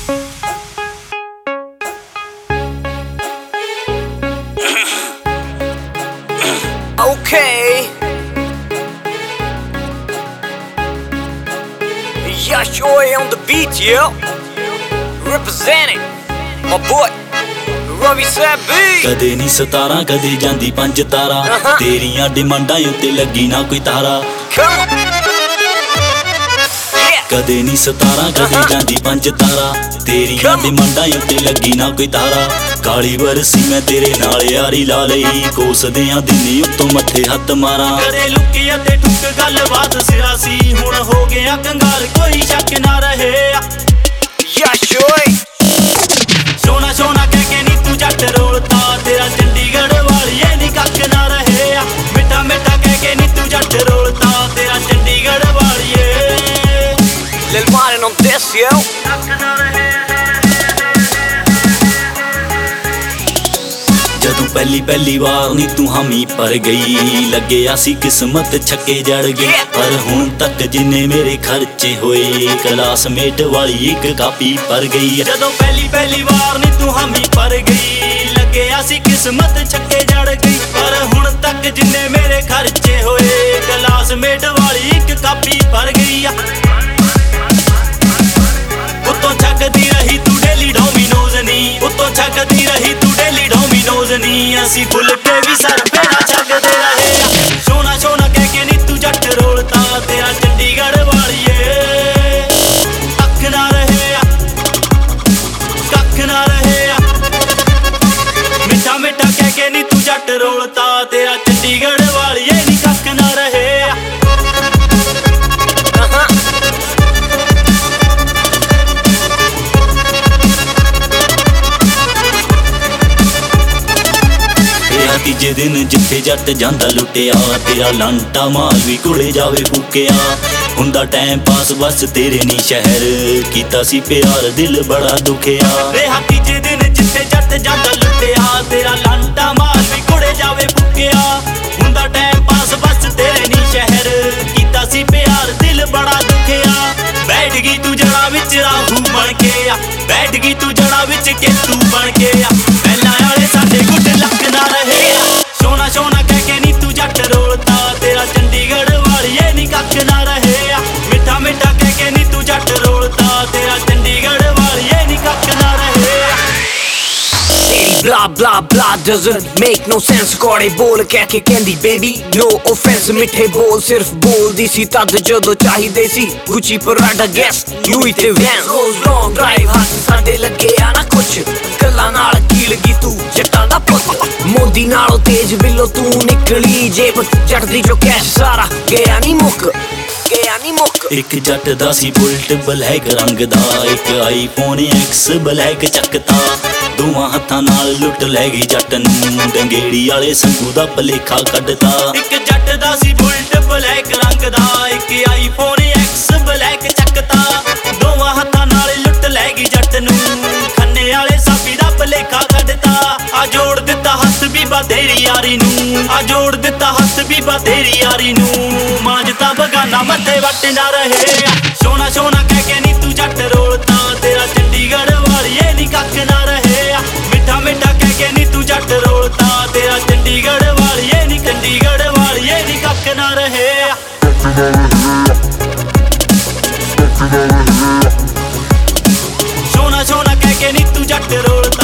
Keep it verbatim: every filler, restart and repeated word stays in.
Okay. Yash Oi on the beat, yo. Representing my boy Ravi Sabi. ਕਦੇ ਨਹੀਂ ਸਤਾਰਾਂ ਕਦੇ ਜਾਂਦੀ ਪੰਜ ਤਾਰਾ ਤੇਰੀਆਂ ਡਿਮਾਂਡਾਂ ਉੱਤੇ ਲੱਗੀ ਨਾ ਕੋਈ ਤਾਰਾ ਕਦੇ ਨਹੀਂ ਸਤਾਰਾਂ ਕਦੇ ਜਾਂਦੀ ਪੰਜ ਤਾਰਾ ਤੇਰੀਆਂ ਡਿਮਾਂਡਾਂ ਉੱਤੇ ਲੱਗੀ ਨਾ ਕੋਈ ਤਾਰਾ ਕਾਲੀ ਵਰਸੀ ਮੈਂ ਤੇਰੇ ਨਾਲ ਯਾਰੀ ਲਾ ਲਈ ਕੋਸਦਿਆਂ ਦਿਨੀ ਉੱਤੋਂ ਮੱਥੇ ਹੱਥ ਮਾਰਾਂ ਕਦੇ ਲੁੱਕੀ ਅਤੇ ਠੁੱਕ ਗੱਲਬਾਤ ਸਿਰਾ ਸੀ ਹੁਣ ਹੋ ਗਿਆ ਕੰਗਾਲ ਕੋਈ ਸ਼ੱਕ ਨਾ ਰਹੇ Yash Oi. ਸੋਨਾ ਸੋਨਾ ਕਹਿ ਕੇ ਨੀ ਤੂੰ ਜੱਟ ਰੋਲਤਾ ਤੇਰਾ ਚੰਡੀਗੜ੍ਹ ਵਾਲੀਏ ਨੀ ਕੱਖ ਨਾ ਰਹੇ ਮਿੱਠਾ ਮਿੱਠਾ ਕਹਿ ਕੇ ਨੀ ਤੂੰ ਜੱਟ ਰੋਲਤਾ ਤੇਰਾ Chandigarh ਵਾਲੀਏ Lil Martin on this, yo. ਕੱਖ ਨਾ ਰਹੇ ਜਦੋਂ ਪਹਿਲੀ ਪਹਿਲੀ ਵਾਰ ਨੀ ਤੂੰ ਹਾਮੀ ਪਰ ਗਈ ਲੱਗਿਆ ਸੀ ਕਿਸਮਤ ਛੱਕੇ ਜੜ ਗਈ ਪਰ ਹੁਣ ਤੱਕ ਜਿੰਨੇ ਮੇਰੇ ਖਰਚੇ ਹੋਏ ਕਲਾਸਮੇਟ ਵਾਲੀ ਇੱਕ ਕਾਪੀ ਪਰ ਗਈ ਜਦੋਂ ਪਹਿਲੀ ਪਹਿਲੀ ਵਾਰ ਨੀ ਤੂੰ ਹਾਮੀ ਪਰ ਗਈ ਲੱਗਿਆ ਸੀ ਕਿਸਮਤ ਛੱਕੇ ਜੜ ਗਈ ਪਰ ਹੁਣ ਤੱਕ ਜਿੰਨੇ ਮੇਰੇ ਖਰਚੇ ਹੋਏ ਕਲਾਸਮੇਟ ਵਾਲੀ ਇੱਕ ਕਾਪੀ ਪਰ ਗਈ ਉੱਤੋਂ ਛੱਕਦੀ ਰਹੀ ਤੂੰ ਡੇਲੀ ਡੋਮੀਨੋਜ਼ ਨੀ ਉੱਤੋਂ ਛੱਕਦੀ ਰਹੀ ਤੂੰ ਡੇਲੀ ਡੋਮੀਨੋਜ਼ ਨੀ ਅਸੀਂ ਭੁੱਲ ਕੇ ਵੀ ਸਰ ਫੇਰਾ ਛੱਕਦੇ ਰਹੇ ਸੋਨਾ ਸੋਨਾ ਕਹਿ ਕੇ ਨੀ ਤੂੰ ਜੱਟ ਰੋਲਤਾ ਤੇਰਾ ਚੰਡੀਗੜ੍ਹ ਵਾਲੀਏ ਕੱਖ ਨਾ ਰਹੇ ਕੱਖ ਨਾ ਰਹੇ ਮਿੱਠਾ ਮਿੱਠਾ ਕਹਿ ਕੇ ਨੀ ਤੂੰ ਜੱਟ ਰੋਲਤਾ ਤੇਰਾ ਚੰਡੀਗੜ੍ਹ ਵਾਲੀਏ ਨੀ ਕੱਖ ਨਾ ਰਹੇ ਤੀਜੇ ਦਿਨ ਜਿੱਥੇ ਜੱਟ ਜਾਂਦਾ ਲੁੱਟਿਆ ਤੇਰਾ ਲਾਂਟਾ ਮਾਲ ਵੀ ਕੋਲੇ ਜਾਵੇ ਫੁੱਕਿਆ ਹੁੰਦਾ ਟਾਈਮ ਪਾਸ ਬਸ ਤੇਰੇ ਨੀ ਸ਼ਹਿਰ ਕੀਤਾ ਸੀ ਪਿਆਰ ਦਿਲ ਬੜਾ ਦੁਖਿਆ ਰਿਹਾ ਤੀਜੇ ਦਿਨ ਜਿੱਥੇ ਜੱਟ ਜਾਂਦਾ ਲੁੱਟਿਆ ਤੇਰਾ ਲਾਂਟਾ ਮਾਲ ਵੀ ਕੋਲੇ ਜਾਵੇ ਫੁੱਕਿਆ ਹੁੰਦਾ ਟਾਈਮ ਪਾਸ ਬਸ ਤੇਰੇ ਨੀ ਸ਼ਹਿਰ ਕੀਤਾ ਸੀ ਪਿਆਰ ਦਿਲ ਬੜਾ ਦੁਖਿਆ ਬੈਠ ਗਈ ਤੂੰ ਜੜਾ ਵਿੱਚ ਰਾਹੂ ਬਣ ਕੇ ਆ ਬੈਠ ਗਈ ਤੂੰ ਜੜਾ ਵਿੱਚ ਕੇਤੂ ਬਣ ਕੇ ਆ ਪਹਿਲਾਂ ਵਾਲੇ ਸਾਡੇ ਗੁੱਟ ਲੱਕ ਨਾ ਰਹੇ ਸੋਨਾ ਸੋਨਾ ਕਹਿ ਕੇ ਨੀ ਤੂੰ ਜੱਟ ਰੋਲਤਾ ਤੇਰਾ ਚੰਡੀਗੜ੍ਹ ਵਾਲੀਏ ਨੀ ਕੱਖ ਨਾ ਰਹੇ ਮਿੱਠਾ ਮਿੱਠਾ ਕਹਿ ਕੇ ਨੀ ਤੂੰ ਜੱਟ ਰੋਲਤਾ ਤੇਰਾ ਚੰਡੀਗੜ੍ਹ ਵਾਲੀਏ ਨੀ ਕੱਖ ਨਾ ਰਹੇ Blah blah blah doesn't make no sense ਕੋੜੇ ਬੋਲ ਕਹਿ ਕੇ ਕਹਿੰਦੀ baby no offense ਮਿੱਠੇ ਬੋਲ ਸਿਰਫ ਬੋਲਦੀ ਸੀ ਤਦ ਜਦੋਂ ਚਾਹੀਦੇ ਸੀ ਗੁੱਚੀ ਪਰਾਡਾ ਗੈਸ ਲੂਈ ਤੇ ਵੈਂਸ ਰੋਜ਼ ਲੌਂਗ ਡਰਾਈਵ ਹੱਥ ਸਾਡੇ ਲੱਗੇ ਆ ਨਾ ਕੁਛ ਗੱਲਾਂ ਨਾਲ ਕੀਲ ਗਈ ਤੂੰ ਜੱਟਾਂ ਦਾ ਪੁੱਤ ਮੋਦੀ ਨਾਲੋਂ ਤੇਜ਼ ਬਿੱਲੋ ਤੂੰ ਨਿਕਲੀ ਜੇਬ ਜੱਟ ਦੀ ਜੋ ਕੈਸ਼ ਸਾਰਾ ਗਿਆ ਨੀ ਮੁੱਕ ਗਿਆ ਨੀ ਮੁੱਕ ਇੱਕ ਜੱਟ ਦਾ ਸੀ ਬੁਲਟ ਬਲੈਕ ਰੰਗ ਦਾ ਇੱਕ ਆਈਫੋਨ ਐਕਸ ਬਲੈਕ ਚੱਕਤਾ ਦੋਵਾਂ ਹੱਥਾਂ ਨਾਲ ਲੁੱਟ ਲੈ ਗਈ ਜੱਟ ਨੂੰ ਡੰਗੇੜੀ ਵਾਲੇ ਸੰਗੂ ਦਾ ਭਲੇਖਾ ਕੱਢਤਾ ਇੱਕ ਜੱਟ ਦਾ ਸੀ ਬੁਲਟ ਬਲੈਕ ਰੰਗ ਦਾ ਇੱਕ ਆਈਫੋਨ ਐਕਸ ਬਲੈਕ ਚੱਕਤਾ ਦੋਵਾਂ ਹੱਥਾਂ ਨਾਲ ਲੁੱਟ ਲੈ ਗਈ ਜੱਟ ਨੂੰ ਖੰਨੇ ਵਾਲੇ ਸਾਬੀ ਦਾ ਭਲੇਖਾ ਕੱਢਤਾ ਆ ਜੋੜ ਦਿੱਤਾ ਹੱਥ ਬੀਬਾ ਤੇਰੀ ਯਾਰੀ ਨੂੰ ਆ ਜੋੜ ਦਿੱਤਾ ਹੱਥ ਬੀਬਾ ਤੇਰੀ ਯਾਰੀ ਨੂੰ ਮਾਂਜਤਾ ਬਗਾਨਾ ਮੱਥੇ ਵੱਟ ਨਾ ਰਹੇ ਸੋਨਾ ਸੋਨਾ ਕਹਿ ਕੇ ਨੀ ਤੂੰ ਜੱਟ ਰੋਲਤਾ ਤੇਰਾ ਚੰਡੀਗੜ੍ਹ ਵਾਲੀਏ ਨੀ ਕੱਖ ਨਾ ਰਹੇ ਮਿੱਠਾ ਮਿੱਠਾ ਕਹਿ ਕੇ ਨੀ ਤੂੰ ਜੱਟ ਰੋਲਤਾ ਤੇਰਾ ਚੰਡੀਗੜ੍ਹ ਵਾਲੀਏ ਨੀ ਚੰਡੀਗੜ੍ਹ ਵਾਲੀਏ ਨੀ ਕੱਖ ਨਾ ਰਹੇ ਸੋਨਾ ਸੋਨਾ ਕਹਿ ਕੇ ਨੀ ਤੂੰ ਜੱਟ ਰੋਲਤਾ